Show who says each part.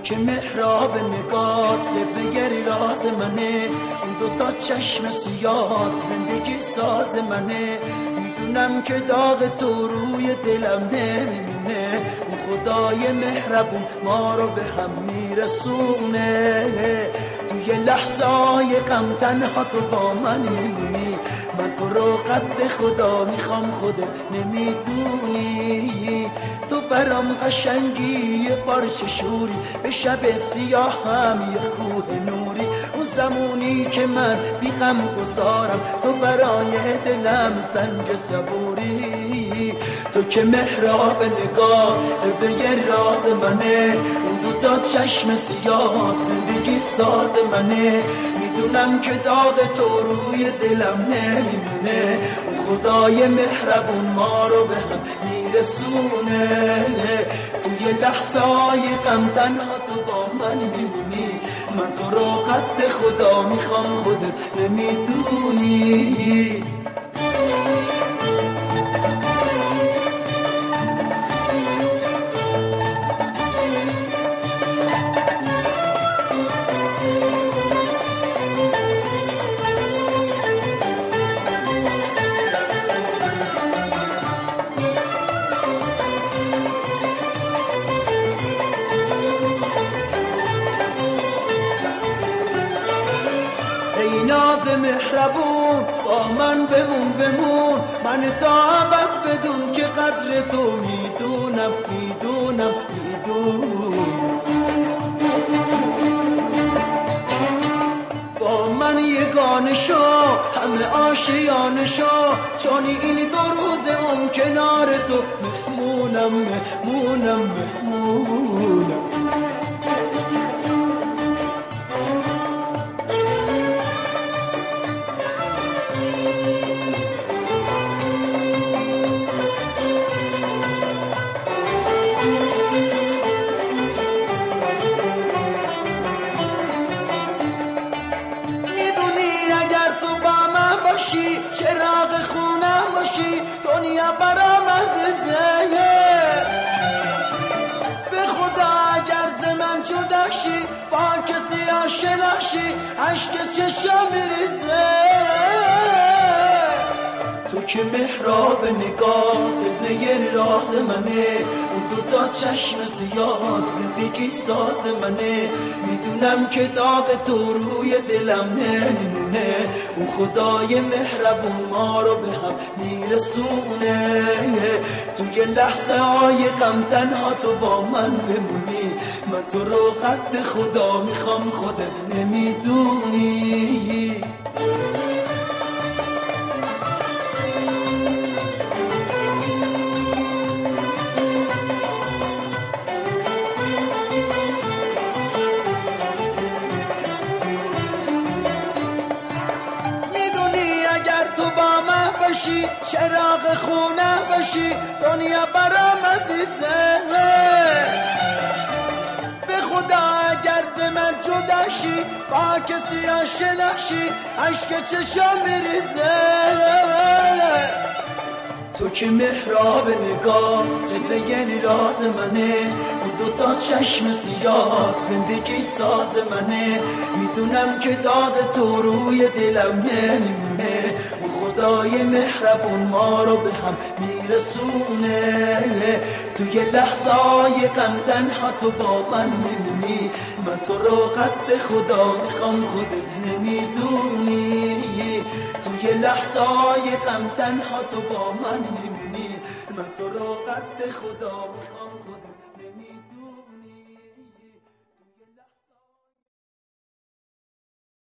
Speaker 1: که محراب نگات قبله راز منه، اون دوتا چشم سیاد زندگی ساز منه. میدونم که داغ تو روی دلم نمیمونه، اون خدای مهربون ما رو به هم میرسونه. توی لحظه های غم تنها تو با من میمونی، من تو رو قد خدا میخوام خودت نمیدونی. تو برام قشنگی یه پارچه شوری، به شب سیاه هم یه کوه نوری. اون زمونی که من بی غم گذارم، تو برای دلم سنج صبوری. تو که محراب نگاه قبله راز منه، اون دوتا چشم سیاه زندگی ساز منه. میدونم که داغ تو روی دلم نمیمونه، اون خدای مهربون ما رو به هم میرسونه. توی لحظه های غم تنها تو با من میمونی، من تو رو قد خدا میخوام خودت نمیدونی. ای ناز مهربون با من بمون، من تا ابد بدون که قدر تو میدونم. با من یگانه شو، همه آشیانه شو، چون این دو روز اون کنار تو مهمونم. چراغ خونم باشی، دنیا برام عزیزه. به خدا اگر ز من جدا شی، با کسی آشنا شی، عشق چشم میریزه. تو که محراب نگاه قبله راز منه، اون دوتا چشم سیاد زندگی ساز منه. میدونم که داغ تو روی دلم نمیمونه، اون خدای مهربون ما رو به هم میرسونه. توی لحظه های غم تنها تو با من بمونی، من تو رو قد خدا میخوام خودت نمیدونی. چراغ خونه باشی، دنیا برام عزیزه. به خدا اگر ز من جدا شی، با کسی آشنا شی، عشق چشم میریزه. تو که محراب نگاه قبله راز منه، اون دوتا چشم سیاه زندگی ساز منه. میدونم که داغ تو روی دلم نمیمونه، اون خدای مهربون ما رو به هم میرسونه. توی لحظه های غم تنها تو با من میمونی، من تو رو قد خدا میخوام خودت نمیدونی. توی لحظه های غم تنها تو با من میمونی، من تو رو قد خدا میخوام خودت نمیدونی.